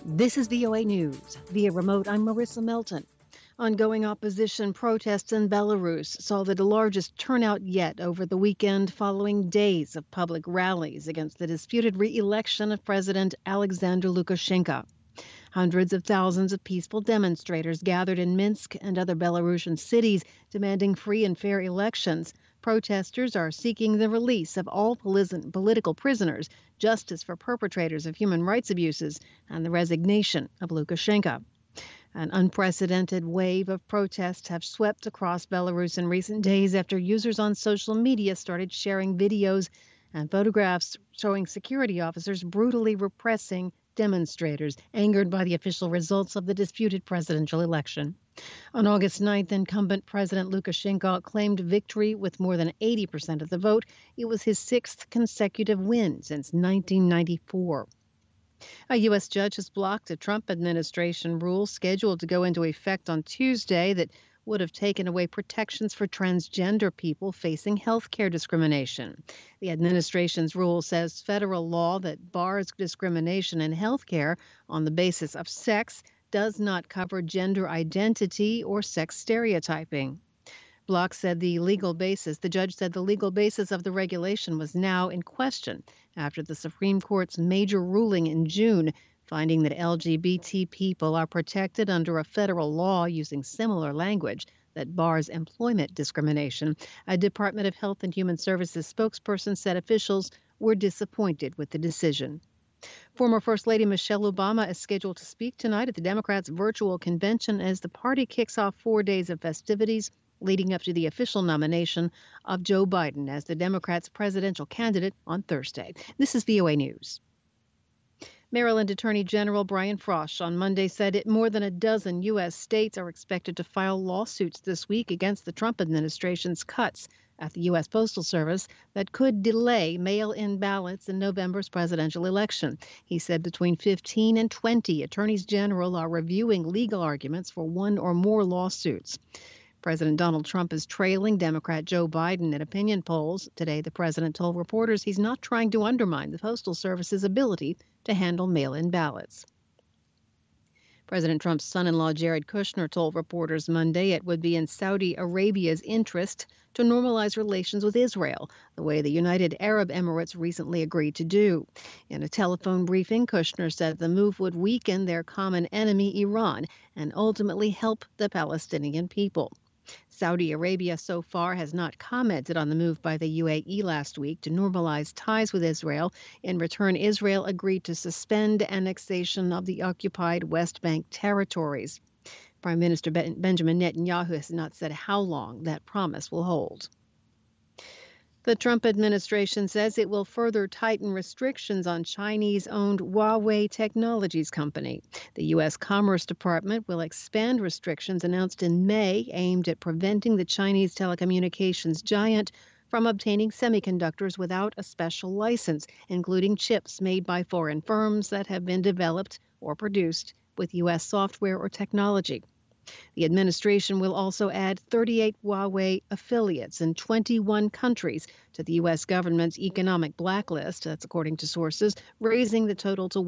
This is VOA News. Via remote, I'm Marissa Melton. Ongoing opposition protests in Belarus saw the largest turnout yet over the weekend following days of public rallies against the disputed re-election of President Alexander Lukashenko. Hundreds of thousands of peaceful demonstrators gathered in Minsk and other Belarusian cities demanding free and fair elections. Protesters are seeking the release of all political prisoners, justice for perpetrators of human rights abuses, and the resignation of Lukashenko. An unprecedented wave of protests have swept across Belarus in recent days after users on social media started sharing videos and photographs showing security officers brutally repressing demonstrators angered by the official results of the disputed presidential election. On August 9th, incumbent President Lukashenko claimed victory with more than 80% of the vote. It was his sixth consecutive win since 1994. A U.S. judge has blocked a Trump administration rule scheduled to go into effect on Tuesday that would have taken away protections for transgender people facing health care discrimination. The administration's rule says federal law that bars discrimination in health care on the basis of sex does not cover gender identity or sex stereotyping. The judge said the legal basis of the regulation was now in question after the Supreme Court's major ruling in June, finding that LGBT people are protected under a federal law using similar language that bars employment discrimination. A Department of Health and Human Services spokesperson said officials were disappointed with the decision. Former First Lady Michelle Obama is scheduled to speak tonight at the Democrats' virtual convention as the party kicks off 4 days of festivities leading up to the official nomination of Joe Biden as the Democrats' presidential candidate on Thursday. This is VOA News. Maryland Attorney General Brian Frosh on Monday said more than a dozen U.S. states are expected to file lawsuits this week against the Trump administration's cuts at the U.S. Postal Service that could delay mail-in ballots in November's presidential election. He said between 15 and 20 attorneys general are reviewing legal arguments for one or more lawsuits. President Donald Trump is trailing Democrat Joe Biden in opinion polls. Today, the president told reporters he's not trying to undermine the Postal Service's ability to handle mail-in ballots. President Trump's son-in-law Jared Kushner told reporters Monday it would be in Saudi Arabia's interest to normalize relations with Israel, the way the United Arab Emirates recently agreed to do. In a telephone briefing, Kushner said the move would weaken their common enemy, Iran, and ultimately help the Palestinian people. Saudi Arabia so far has not commented on the move by the UAE last week to normalize ties with Israel. In return, Israel agreed to suspend annexation of the occupied West Bank territories. Prime Minister Benjamin Netanyahu has not said how long that promise will hold. The Trump administration says it will further tighten restrictions on Chinese-owned Huawei Technologies company. The U.S. Commerce Department will expand restrictions announced in May aimed at preventing the Chinese telecommunications giant from obtaining semiconductors without a special license, including chips made by foreign firms that have been developed or produced with U.S. software or technology. The administration will also add 38 Huawei affiliates in 21 countries to the U.S. government's economic blacklist, that's according to sources, raising the total to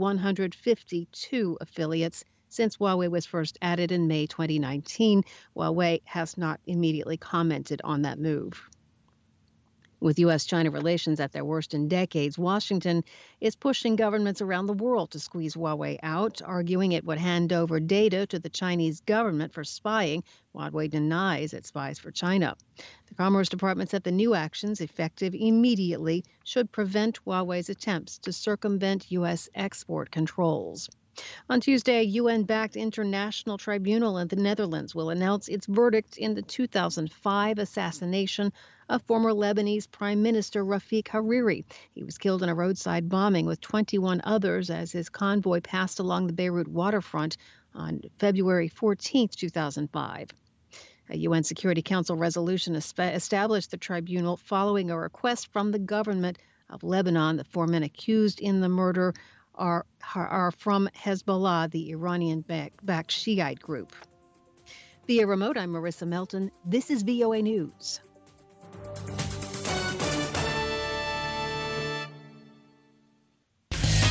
152 affiliates since Huawei was first added in May 2019. Huawei has not immediately commented on that move. With U.S.-China relations at their worst in decades, Washington is pushing governments around the world to squeeze Huawei out, arguing it would hand over data to the Chinese government for spying. Huawei denies it spies for China. The Commerce Department said the new actions, effective immediately, should prevent Huawei's attempts to circumvent U.S. export controls. On Tuesday, a UN-backed international tribunal in the Netherlands will announce its verdict in the 2005 assassination of former Lebanese Prime Minister Rafik Hariri. He was killed in a roadside bombing with 21 others as his convoy passed along the Beirut waterfront on February 14, 2005. A UN Security Council resolution established the tribunal following a request from the government of Lebanon. The 4 men accused in the murder are from Hezbollah, the Iranian-backed Shiite group. Via remote, I'm Marissa Melton. This is VOA News.